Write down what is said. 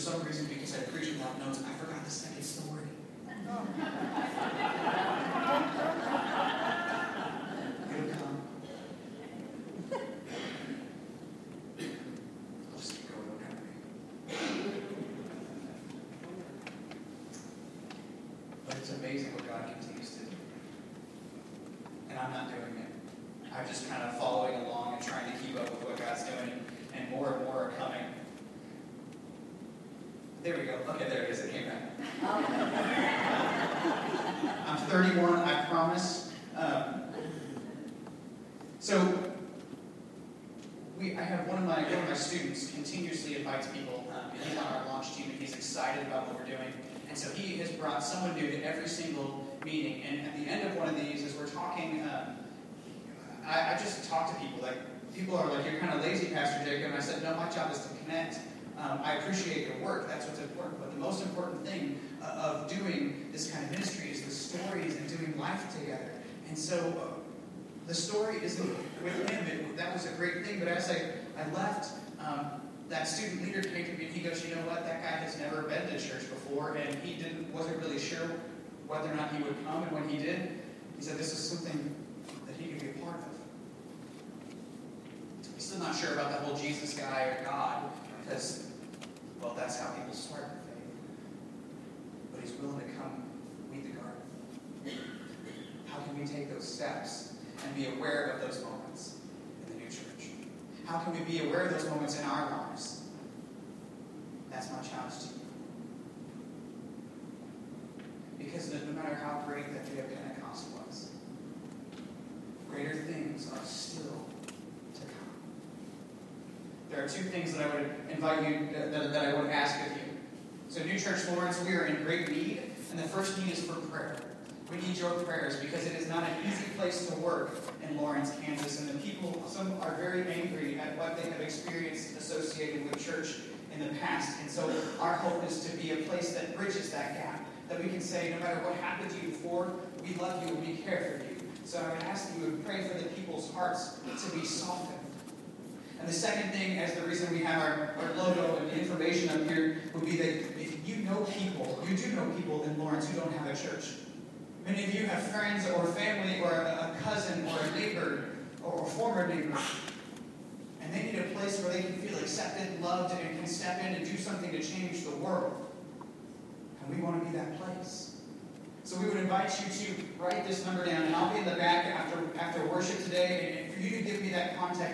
some reason, because I preached without notes, I forgot the second story. It'll come. I'll just keep going, don't have me. But it's amazing what God continues to do. And I'm not doing it. I'm just kind of following along and trying to keep up with what God's doing, and more are coming. There we go. Okay, there it is. It came back. I'm 31, I promise. I have one of my students continuously invites people. He's on our launch team, and he's excited about what we're doing. And so he has brought someone new to every single meeting. And at the end of one of these, as we're talking, I just talk to people. Like, people are like, "You're kind of lazy, Pastor Jacob." And I said, "No, my job is to connect. I appreciate your work. That's what's important. But the most important thing of doing this kind of ministry is the stories and doing life together." And so the story isn't with him. That was a great thing. But as I left, that student leader came to me and he goes, "You know what? That guy has never been to church before, and he wasn't really sure whether or not he would come. And when he did, he said this is something that he could be a part of." He's still not sure about that whole Jesus guy or God, because, well, that's how people start their faith. But he's willing to come weed the garden. How can we take those steps and be aware of those moments in the new church? How can we be aware of those moments in our lives? That's my challenge to you. Because no matter how great that day of Pentecost was, greater things are still to come. There are two things that I would invite you, that I would ask of you. So New Church Lawrence, we are in great need, and the first need is for prayer. We need your prayers, because it is not an easy place to work in Lawrence, Kansas, and the people, some are very angry at what they have experienced associated with church in the past. And so our hope is to be a place that bridges that gap, that we can say, no matter what happened to you before, we love you and we care for you. So I would ask that you would pray for the people's hearts to be softened. And the second thing, as the reason we have our logo and the information up here, would be that if you know people, you do know people in Lawrence who don't have a church. Many of you have friends or family or a cousin or a neighbor or a former neighbor, and they need a place where they can feel accepted, loved, and can step in and do something to change the world. And we want to be that place. So we would invite you to write this number down, and I'll be in the back after worship today, and for you to give me that contact